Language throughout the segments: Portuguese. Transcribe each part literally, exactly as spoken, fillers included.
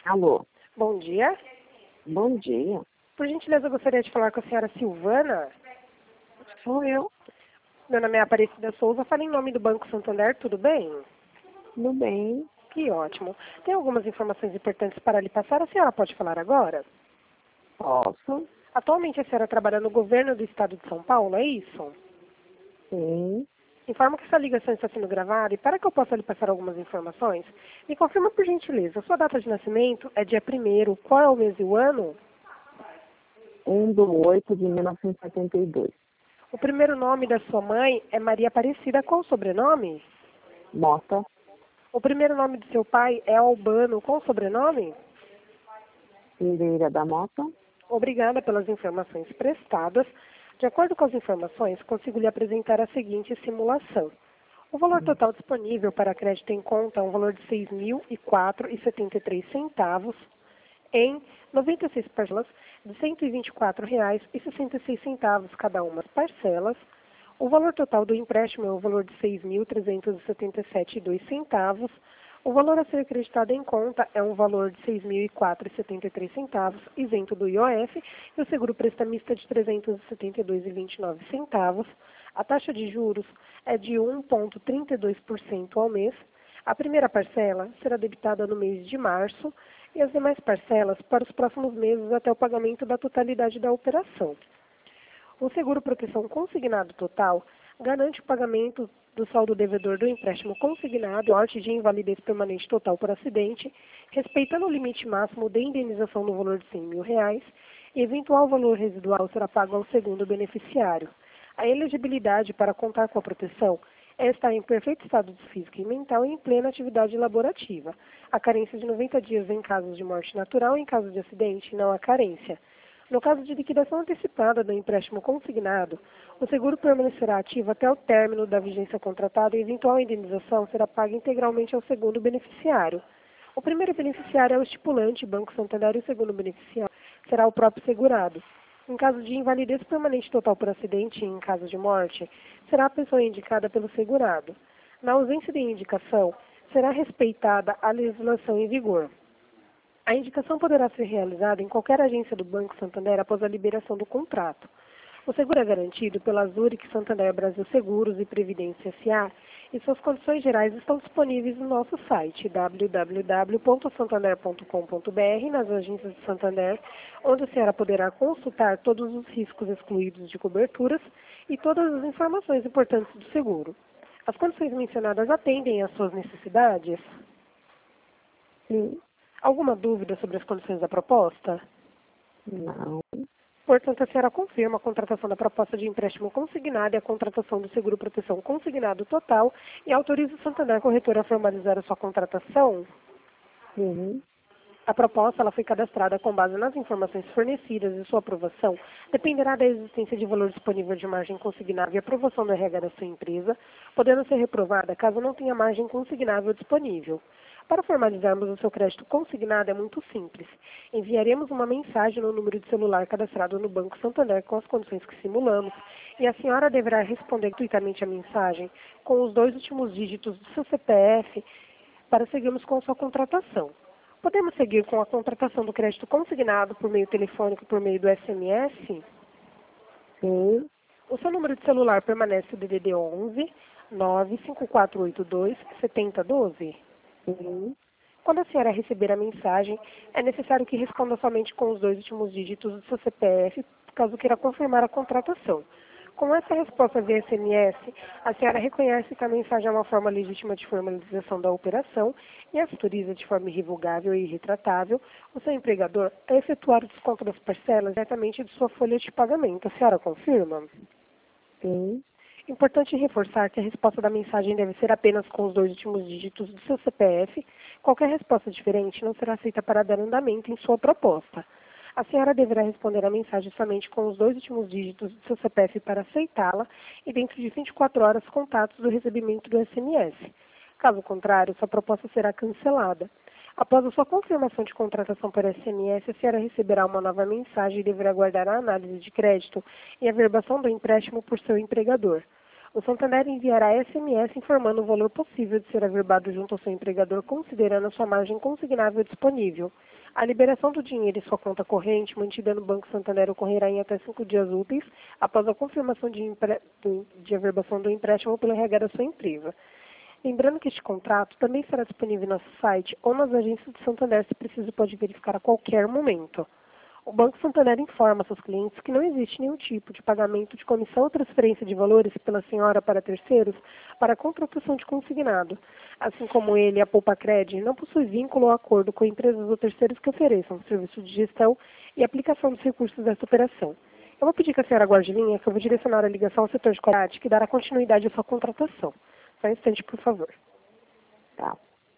Alô, Bom dia. bom dia. Por gentileza, eu gostaria de falar com a senhora Silvana. Sou eu. Meu nome é Aparecida Souza, falo em nome do Banco Santander, tudo bem? Tudo bem? Que ótimo. Tem algumas informações importantes para lhe passar, a senhora pode falar agora? Posso? Atualmente a senhora trabalha no governo do estado de São Paulo, é isso? Sim. Informo que essa ligação está sendo gravada e para que eu possa lhe passar algumas informações, me confirma por gentileza, a sua data de nascimento é dia primeiro, qual é o mês e o ano? um do oito de mil novecentos e setenta e dois. O primeiro nome da sua mãe é Maria Aparecida, qual o sobrenome? Mota, O primeiro nome do seu pai é Albano, com sobrenome? Pereira da Mota. Obrigada pelas informações prestadas. De acordo com as informações, consigo lhe apresentar a seguinte simulação. O valor total disponível para crédito em conta é um valor de seis mil e quatro reais e setenta e três centavos em noventa e seis parcelas de cento e vinte e quatro reais e sessenta e seis centavos cada uma das parcelas. O valor total do empréstimo é o valor de seis mil trezentos e setenta e sete reais e dois centavos. O valor a ser acreditado em conta é um valor de seis mil e quatro reais e setenta e três centavos, isento do I O F, e o seguro prestamista de trezentos e setenta e dois reais e vinte e nove centavos. A taxa de juros é de um vírgula trinta e dois por cento ao mês. A primeira parcela será debitada no mês de março e as demais parcelas para os próximos meses até o pagamento da totalidade da operação. O seguro proteção consignado total garante o pagamento do saldo devedor do empréstimo consignado, morte de invalidez permanente total por acidente, respeitando o limite máximo de indenização no valor de cem mil reais, e eventual valor residual será pago ao segundo beneficiário. A elegibilidade para contar com a proteção é estar em perfeito estado físico e mental e em plena atividade laborativa. A carência de noventa dias em casos de morte natural e em caso de acidente não há carência. No caso de liquidação antecipada do empréstimo consignado, o seguro permanecerá ativo até o término da vigência contratada e eventual indenização será paga integralmente ao segundo beneficiário. O primeiro beneficiário é o estipulante, Banco Santander, e o segundo beneficiário será o próprio segurado. Em caso de invalidez permanente total por acidente e em caso de morte, será a pessoa indicada pelo segurado. Na ausência de indicação, será respeitada a legislação em vigor. A indicação poderá ser realizada em qualquer agência do Banco Santander após a liberação do contrato. O seguro é garantido pela Zurich Santander Brasil Seguros e Previdência S A e suas condições gerais estão disponíveis no nosso site w w w ponto santander ponto com ponto b r nas agências de Santander, onde a senhora poderá consultar todos os riscos excluídos de coberturas e todas as informações importantes do seguro. As condições mencionadas atendem às suas necessidades? Sim. Alguma dúvida sobre as condições da proposta? Não. Portanto, a senhora confirma a contratação da proposta de empréstimo consignado e a contratação do seguro proteção consignado total e autoriza o Santander Corretora a formalizar a sua contratação? Sim. A proposta ela foi cadastrada com base nas informações fornecidas e sua aprovação dependerá da existência de valor disponível de margem consignável e aprovação do R H da sua empresa, podendo ser reprovada caso não tenha margem consignável disponível. Para formalizarmos o seu crédito consignado é muito simples. Enviaremos uma mensagem no número de celular cadastrado no Banco Santander com as condições que simulamos e a senhora deverá responder gratuitamente a mensagem com os dois últimos dígitos do seu C P F para seguirmos com sua contratação. Podemos seguir com a contratação do crédito consignado por meio telefônico e por meio do S M S? Sim. O seu número de celular permanece o D D D onze nove cinco quatro oito dois sete zero um dois? Sim. Quando a senhora receber a mensagem, é necessário que responda somente com os dois últimos dígitos do seu C P F, caso queira confirmar a contratação. Com essa resposta via S M S, a senhora reconhece que a mensagem é uma forma legítima de formalização da operação e autoriza de forma irrevogável e irretratável o seu empregador a efetuar o desconto das parcelas diretamente de sua folha de pagamento. A senhora confirma? Sim. Importante reforçar que a resposta da mensagem deve ser apenas com os dois últimos dígitos do seu C P F. Qualquer resposta diferente não será aceita para dar andamento em sua proposta. A senhora deverá responder a mensagem somente com os dois últimos dígitos do seu C P F para aceitá-la e dentro de vinte e quatro horas contatos do recebimento do S M S. Caso contrário, sua proposta será cancelada. Após a sua confirmação de contratação por S M S, a senhora receberá uma nova mensagem e deverá aguardar a análise de crédito e a verbação do empréstimo por seu empregador. O Santander enviará S M S informando o valor possível de ser averbado junto ao seu empregador, considerando a sua margem consignável disponível. A liberação do dinheiro em sua conta corrente, mantida no Banco Santander, ocorrerá em até cinco dias úteis, após a confirmação de, empre... de averbação do empréstimo pelo R H da sua empresa. Lembrando que este contrato também será disponível no nosso site ou nas agências de Santander, se preciso pode verificar a qualquer momento. O Banco Santander informa seus clientes que não existe nenhum tipo de pagamento de comissão ou transferência de valores pela senhora para terceiros para a contratação de consignado. Assim como ele, a Poupacred, não possui vínculo ou acordo com empresas ou terceiros que ofereçam serviço de gestão e aplicação dos recursos desta operação. Eu vou pedir que a senhora aguarde linha, que eu vou direcionar a ligação ao setor de qualidade, que dará continuidade à sua contratação. Só um instante, por favor. Tá.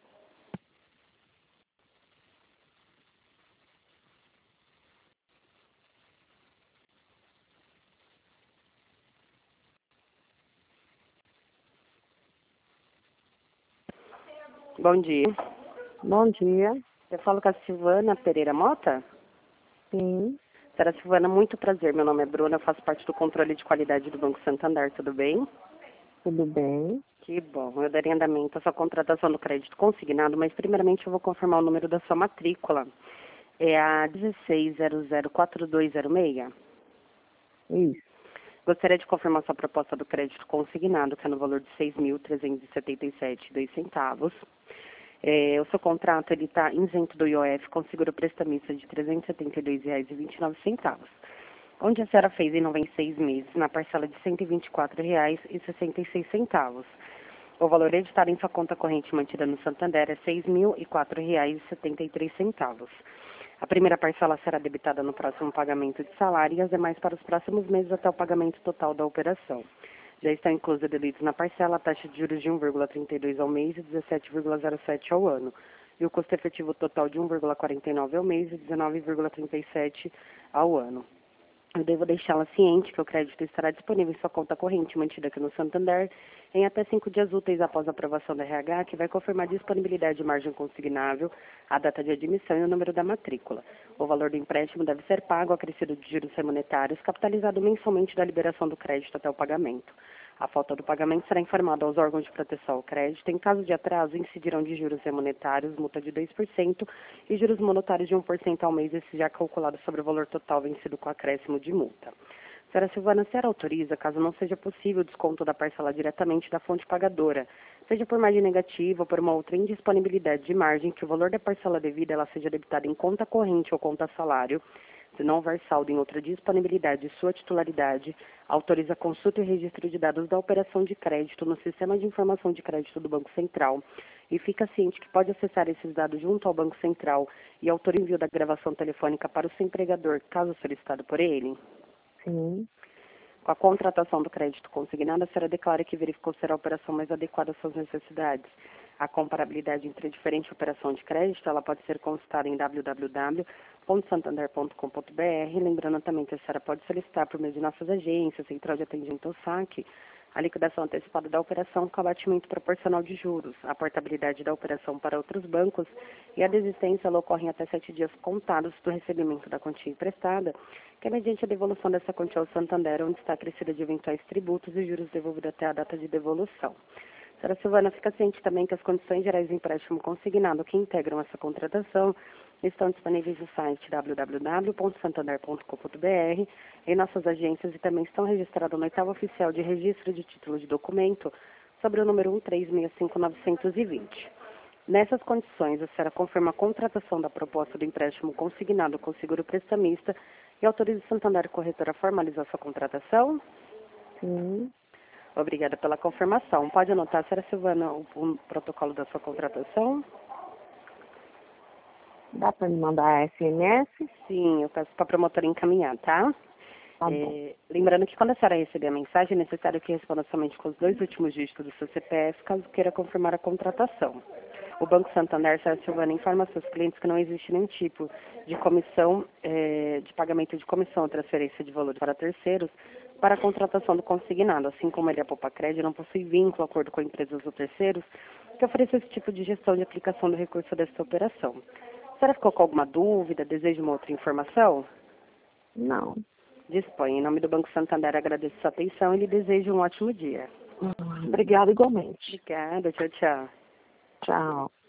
Bom dia. Bom dia. Eu falo com a Silvana Pereira Mota. Sim, Senhora Silvana, muito prazer. Meu nome é Bruna, eu faço parte do controle de qualidade do Banco Santander, tudo bem? tudo bem. Que bom. Eu darei andamento à sua contratação do crédito consignado, mas primeiramente eu vou confirmar o número da sua matrícula. É a dezesseis zero zero quatro dois zero seis. Isso. Gostaria de confirmar sua proposta do crédito consignado, que é no valor de seis mil trezentos e setenta e sete reais e dois centavos. É, o seu contrato está isento do I O F com seguro prestamista de trezentos e setenta e dois reais e vinte e nove centavos, onde a senhora fez em noventa e seis meses na parcela de cento e vinte e quatro reais e sessenta e seis centavos. O valor editado em sua conta corrente mantida no Santander é seis mil e quatro reais e setenta e três centavos. A primeira parcela será debitada no próximo pagamento de salário e as demais para os próximos meses até o pagamento total da operação. Já estão inclusos delitos na parcela a taxa de juros de um vírgula trinta e dois ao mês e dezessete vírgula zero sete ao ano, e o custo efetivo total de um vírgula quarenta e nove ao mês e dezenove vírgula trinta e sete ao ano. Eu devo deixá-la ciente que o crédito estará disponível em sua conta corrente, mantida aqui no Santander, em até cinco dias úteis após a aprovação da R H, que vai confirmar a disponibilidade de margem consignável, a data de admissão e o número da matrícula. O valor do empréstimo deve ser pago, acrescido de juros remonetários, capitalizado mensalmente da liberação do crédito até o pagamento. A falta do pagamento será informada aos órgãos de proteção ao crédito. Em caso de atraso, incidirão de juros remonetários, multa de dois por cento e juros monetários de um por cento ao mês, esse já calculado sobre o valor total vencido com acréscimo de multa. Senhora Silvana, a senhora autoriza, caso não seja possível o desconto da parcela diretamente da fonte pagadora, seja por margem negativa ou por uma outra indisponibilidade de margem, que o valor da parcela devida ela seja debitada em conta corrente ou conta salário, se não houver saldo em outra disponibilidade de sua titularidade, autoriza a consulta e registro de dados da operação de crédito no Sistema de Informação de Crédito do Banco Central e fica ciente que pode acessar esses dados junto ao Banco Central e autoriza o envio da gravação telefônica para o seu empregador, caso solicitado por ele. Sim. Com a contratação do crédito consignado, a senhora declara que verificou ser a operação mais adequada às suas necessidades. A comparabilidade entre diferente operação de crédito, ela pode ser consultada em w w w ponto santander ponto com ponto b r. Lembrando também que a senhora pode solicitar por meio de nossas agências, Central de Atendimento ao Saque, a liquidação antecipada da operação com abatimento proporcional de juros, a portabilidade da operação para outros bancos e a desistência ela ocorre em até sete dias contados do recebimento da quantia emprestada, que é mediante a devolução dessa quantia ao Santander, onde está acrescida de eventuais tributos e juros devolvidos até a data de devolução. Senhora Silvana, fica ciente também que as condições gerais de empréstimo consignado que integram essa contratação estão disponíveis no site w w w ponto santander ponto com ponto b r, em nossas agências e também estão registradas no oitavo oficial de registro de título de documento sobre o número um três seis cinco nove dois zero. Nessas condições, a senhora confirma a contratação da proposta do empréstimo consignado com seguro prestamista e autoriza o Santander Corretora a formalizar sua contratação? Sim. Obrigada pela confirmação. Pode anotar, senhora Silvana, o, o protocolo da sua contratação? Dá para me mandar S M S? Sim, eu peço para a promotora encaminhar, tá? Tá É, bom. lembrando que quando a senhora receber a mensagem, é necessário que responda somente com os dois últimos dígitos do seu C P F, caso queira confirmar a contratação. O Banco Santander, senhora Silvana, informa seus clientes que não existe nenhum tipo de comissão, é, de pagamento de comissão ou transferência de valores para terceiros para a contratação do consignado, assim como ele, a Poupacred, não possui vínculo, acordo com empresas ou terceiros que ofereçam esse tipo de gestão de aplicação do recurso desta operação. A senhora ficou com alguma dúvida, deseja uma outra informação? Não. Dispõe. Em nome do Banco Santander, agradeço sua atenção e lhe desejo um ótimo dia. Hum, Obrigada igualmente. Obrigada, tchau, tchau. Tchau.